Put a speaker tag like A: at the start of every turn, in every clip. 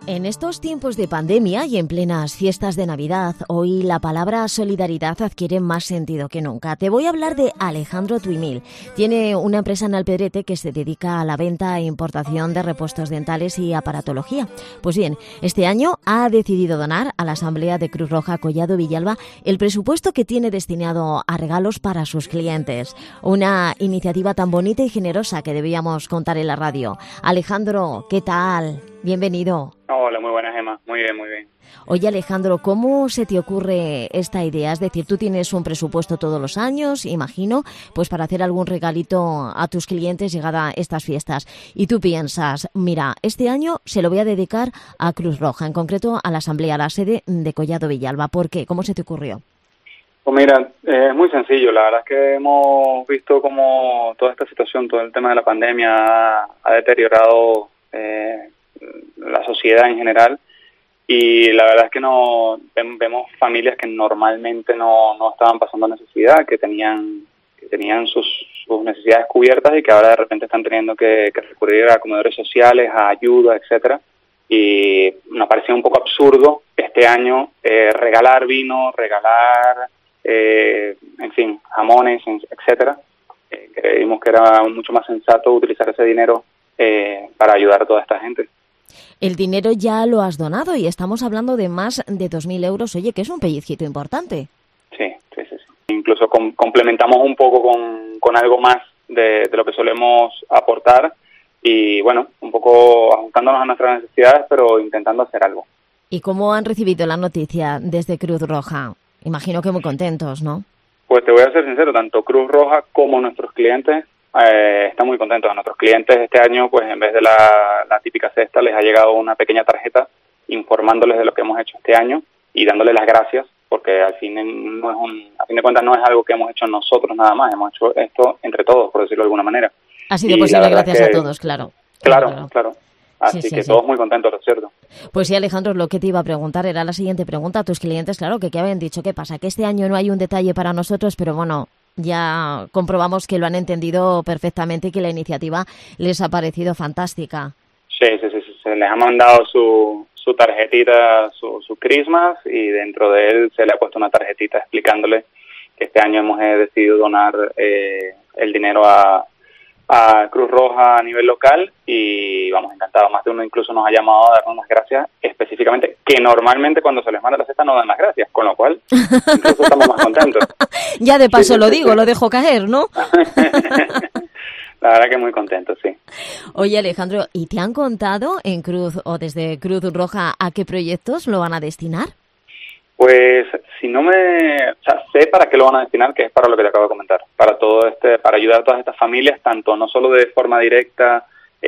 A: En estos tiempos de pandemia y en plenas fiestas de Navidad, hoy la palabra solidaridad adquiere más sentido que nunca. Te voy a hablar de Alejandro Tuimil. Tiene una empresa en Alpedrete que se dedica a la venta e importación de repuestos dentales y aparatología. Pues bien, este año ha decidido donar a la Asamblea de Cruz Roja Collado Villalba el presupuesto que tiene destinado a regalos para sus clientes. Una iniciativa tan bonita y generosa que debíamos contar en la radio. Alejandro, ¿qué tal? Bienvenido.
B: Hola, muy buenas, Emma. Muy bien, muy bien.
A: Oye, Alejandro, ¿cómo se te ocurre esta idea? Es decir, tú tienes un presupuesto todos los años, imagino, pues para hacer algún regalito a tus clientes llegada estas fiestas. Y tú piensas, mira, este año se lo voy a dedicar a Cruz Roja, en concreto a la Asamblea, a la sede de Collado Villalba. ¿Por qué? ¿Cómo se te ocurrió?
B: Pues mira, es muy sencillo. La verdad es que hemos visto cómo toda esta situación, todo el tema de la pandemia ha deteriorado la sociedad en general, y la verdad es que no vemos familias que normalmente no estaban pasando necesidad, que tenían sus necesidades cubiertas y que ahora de repente están teniendo que recurrir a comedores sociales, a ayuda, etcétera. Y nos parecía un poco absurdo este año regalar vino, regalar en fin, jamones, etcétera. Creímos que era mucho más sensato utilizar ese dinero para ayudar a toda esta gente.
A: El dinero ya lo has donado y estamos hablando de más de 2.000 euros. Oye, que es un pellizquito importante.
B: Sí. Incluso complementamos un poco con algo más de lo que solemos aportar y, bueno, un poco ajustándonos a nuestras necesidades, pero intentando hacer algo.
A: ¿Y cómo han recibido la noticia desde Cruz Roja? Imagino que muy contentos, ¿no?
B: Pues te voy a ser sincero, tanto Cruz Roja como nuestros clientes están muy contentos. A nuestros clientes este año, pues en vez de la típica cesta, les ha llegado una pequeña tarjeta informándoles de lo que hemos hecho este año y dándoles las gracias, porque al fin de cuentas no es algo que hemos hecho nosotros nada más, hemos hecho esto entre todos, por decirlo de alguna manera.
A: Ha sido posible gracias a todos, claro.
B: Claro. Así
A: sí,
B: que todos muy contentos, ¿no es cierto?
A: Pues sí, Alejandro, lo que te iba a preguntar era la siguiente pregunta. A tus clientes, claro, que habían dicho, ¿qué pasa? Que este año no hay un detalle para nosotros, pero bueno, ya comprobamos que lo han entendido perfectamente y que la iniciativa les ha parecido fantástica.
B: Sí. Les ha mandado su tarjetita, su Christmas, y dentro de él se le ha puesto una tarjetita explicándole que este año hemos decidido donar el dinero a Cruz Roja a nivel local, y vamos, encantado. Más de uno incluso nos ha llamado a darnos las gracias específicamente, que normalmente cuando se les manda la cesta no dan las gracias, con lo cual incluso estamos más contentos.
A: Ya de paso lo digo, lo dejo caer, ¿no?
B: La verdad que muy contento, sí.
A: Oye, Alejandro, ¿y te han contado en Cruz o desde Cruz Roja a qué proyectos lo van a destinar?
B: Pues sé para qué lo van a destinar, que es para lo que te acabo de comentar, para para ayudar a todas estas familias, tanto no solo de forma directa,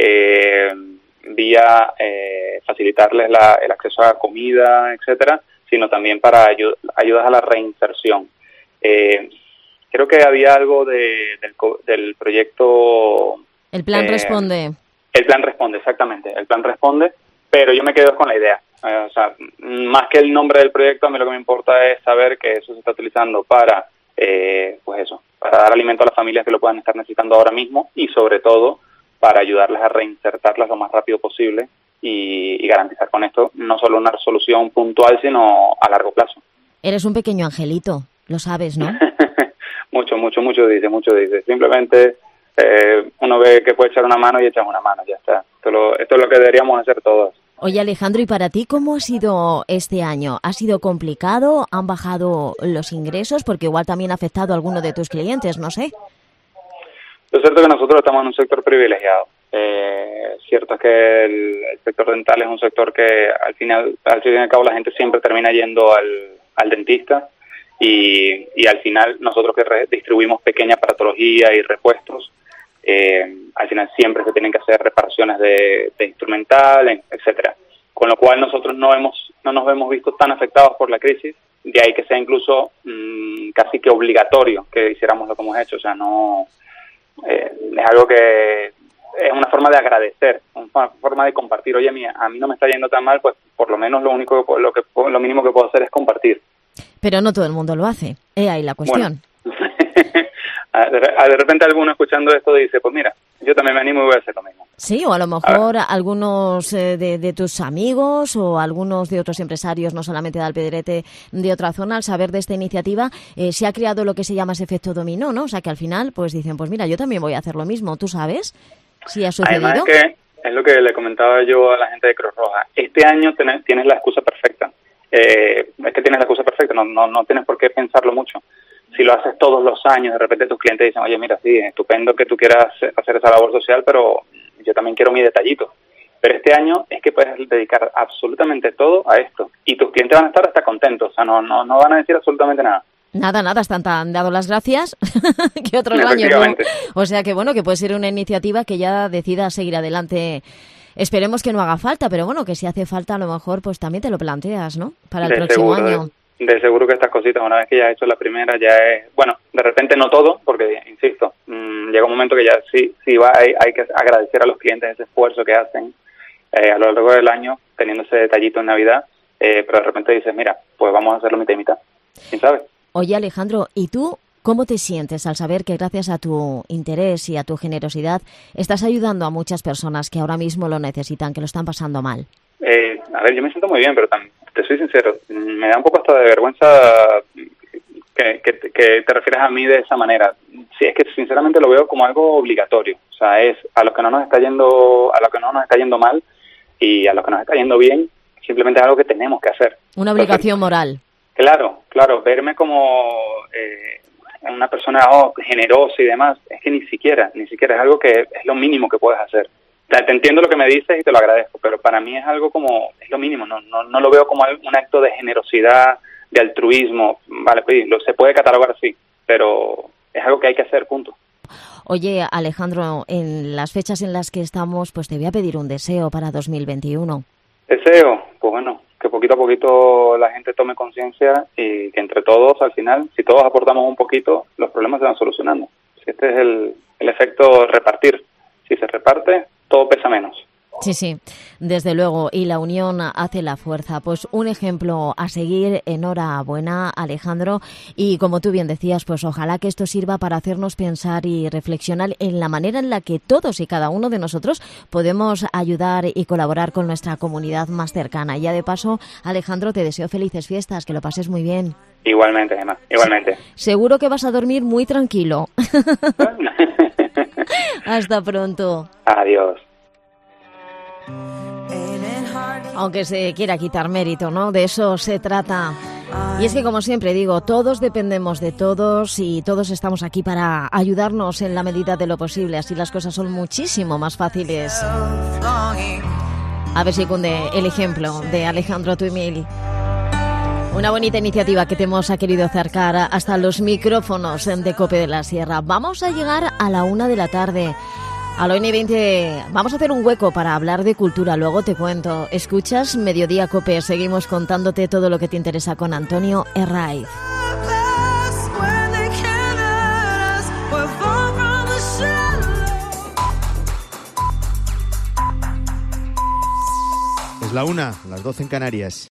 B: vía facilitarles el acceso a comida, etcétera, sino también para ayudas a la reinserción. Creo que había algo del proyecto...
A: El Plan Responde.
B: El Plan Responde, exactamente. El Plan Responde, pero yo me quedo con la idea. Más que el nombre del proyecto, a mí lo que me importa es saber que eso se está utilizando para dar alimento a las familias que lo puedan estar necesitando ahora mismo, y sobre todo para ayudarles a reinsertarlas lo más rápido posible y garantizar con esto no solo una solución puntual, sino a largo plazo.
A: Eres un pequeño angelito, lo sabes, ¿no?
B: mucho dice. Simplemente uno ve que puede echar una mano y echas una mano, ya está. Esto es lo que deberíamos hacer todos.
A: Oye, Alejandro, ¿y para ti cómo ha sido este año? ¿Ha sido complicado? ¿Han bajado los ingresos? Porque igual también ha afectado a alguno de tus clientes, no sé.
B: Es cierto que nosotros estamos en un sector privilegiado. Cierto es que el sector dental es un sector que al fin y al cabo la gente siempre termina yendo al dentista, y al final nosotros que distribuimos pequeña aparatología y repuestos, al final siempre se tienen que hacer reparaciones de instrumental, etcétera. Con lo cual nosotros no nos hemos visto tan afectados por la crisis, de ahí que sea incluso casi que obligatorio que hiciéramos lo que hemos hecho. O sea, no es algo que es una forma de agradecer, una forma de compartir. Oye, a mí no me está yendo tan mal, pues por lo menos lo mínimo que puedo hacer es compartir.
A: Pero no todo el mundo lo hace, ahí la cuestión.
B: Bueno. De repente alguno escuchando esto dice, pues mira, yo también me animo y voy a hacer lo mismo.
A: Sí, o a lo mejor algunos de tus amigos o algunos de otros empresarios, no solamente de Alpedrete, de otra zona, al saber de esta iniciativa, se ha creado lo que se llama ese efecto dominó, ¿no? O sea, que al final pues dicen, pues mira, yo también voy a hacer lo mismo. ¿Tú sabes si ha sucedido?
B: Además es lo que le comentaba yo a la gente de Cruz Roja. Este año tienes la excusa perfecta. Es que tienes la excusa perfecta, no tienes por qué pensarlo mucho. Si lo haces todos los años, de repente tus clientes dicen, oye, mira, sí, estupendo que tú quieras hacer esa labor social, pero yo también quiero mi detallito. Pero este año es que puedes dedicar absolutamente todo a esto y tus clientes van a estar hasta contentos, o sea, no van a decir absolutamente nada.
A: Nada, están tan dado las gracias que otros años, ¿no? O sea que bueno, que puede ser una iniciativa que ya decida seguir adelante. Esperemos que no haga falta, pero bueno, que si hace falta a lo mejor pues también te lo planteas, ¿no? Para el próximo año.
B: De seguro que estas cositas, una vez que ya has hecho la primera, ya es... Bueno, de repente no todo, porque, insisto, llega un momento que ya sí hay que agradecer a los clientes ese esfuerzo que hacen a lo largo del año, teniendo ese detallito en Navidad, pero de repente dices, mira, pues vamos a hacerlo mitad y mitad. ¿Quién sabe?
A: Oye, Alejandro, ¿y tú cómo te sientes al saber que gracias a tu interés y a tu generosidad estás ayudando a muchas personas que ahora mismo lo necesitan, que lo están pasando mal?
B: A ver, yo me siento muy bien, pero te soy sincero, me da un poco hasta de vergüenza que te refieras a mí de esa manera. Sí, es que sinceramente lo veo como algo obligatorio. O sea, es a los que no nos está yendo mal y a los que nos está yendo bien, simplemente es algo que tenemos que hacer.
A: Una obligación moral.
B: Claro, verme como una persona generosa y demás, es que ni siquiera es algo que es lo mínimo que puedes hacer. O sea, te entiendo lo que me dices y te lo agradezco, pero para mí es algo como, es lo mínimo, no lo veo como un acto de generosidad, de altruismo. Vale, pues se puede catalogar así, pero es algo que hay que hacer, punto.
A: Oye, Alejandro, en las fechas en las que estamos, pues te voy a pedir un deseo para 2021.
B: ¿Deseo? Pues bueno, que poquito a poquito la gente tome conciencia y que entre todos, al final, si todos aportamos un poquito, los problemas se van solucionando. Este es el efecto repartir. Si se reparte, todo pesa menos.
A: Sí, desde luego, y la unión hace la fuerza. Pues un ejemplo a seguir, enhorabuena, Alejandro, y como tú bien decías, pues ojalá que esto sirva para hacernos pensar y reflexionar en la manera en la que todos y cada uno de nosotros podemos ayudar y colaborar con nuestra comunidad más cercana. Y ya de paso, Alejandro, te deseo felices fiestas, que lo pases muy bien.
B: Igualmente, Emma, igualmente.
A: Seguro que vas a dormir muy tranquilo. Hasta pronto.
B: Adiós.
A: Aunque se quiera quitar mérito, ¿no? De eso se trata. Y es que, como siempre digo, todos dependemos de todos y todos estamos aquí para ayudarnos en la medida de lo posible. Así las cosas son muchísimo más fáciles. A ver si cunde el ejemplo de Alejandro Tuimil. Una bonita iniciativa que te hemos querido acercar hasta los micrófonos de COPE de la Sierra. Vamos a llegar a la 1 de la tarde. A la 1:20 vamos a hacer un hueco para hablar de cultura, luego te cuento. Escuchas Mediodía COPE, seguimos contándote todo lo que te interesa con Antonio Herraiz.
C: Es la 1, las 12 en Canarias.